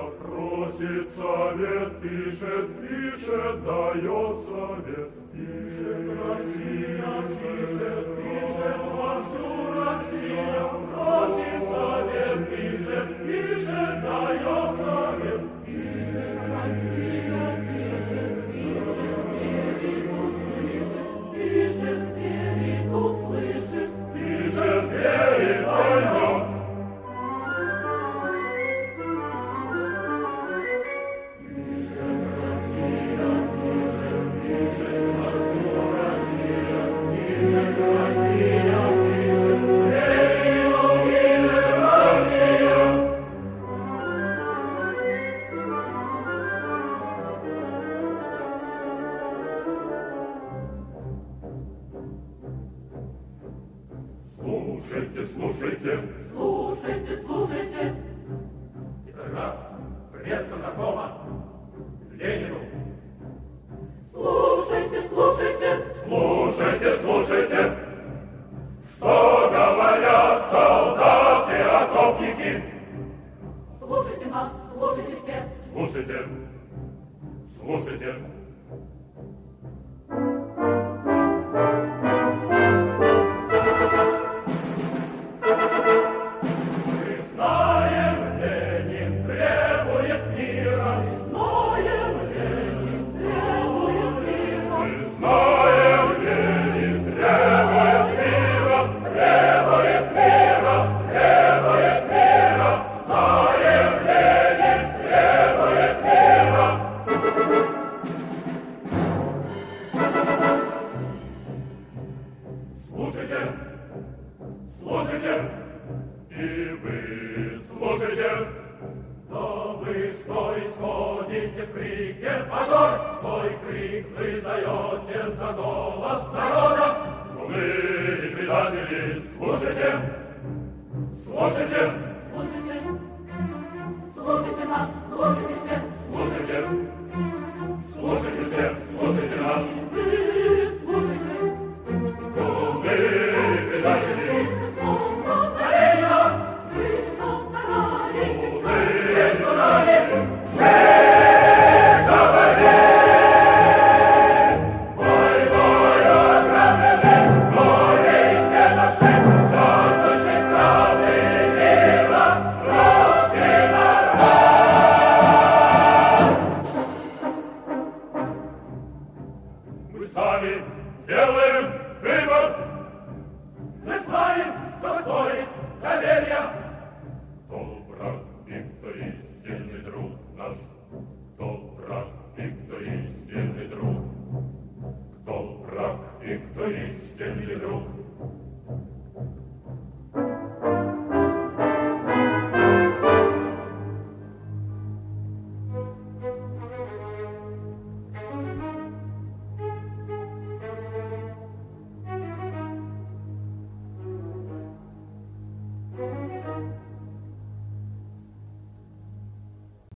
просит совет, пишет, дает совет. Пишет Россия, пишет вождю Россия, просит совет, пишет, дает совет. Пишет Россия, верит, услышит, пишет, верит, поймет. Слушайте. Петроград, Брестон, Наркома, Ленину. Слушайте. Что говорят солдаты, окопники? Слушайте нас, слушайте все. Слушайте. Слушайте, и вы слушайте. Но вы что исходите в крике «Позор!» Свой крик вы даете за голос народа. Вы и предатели, слушайте. Слушайте нас, слушайте.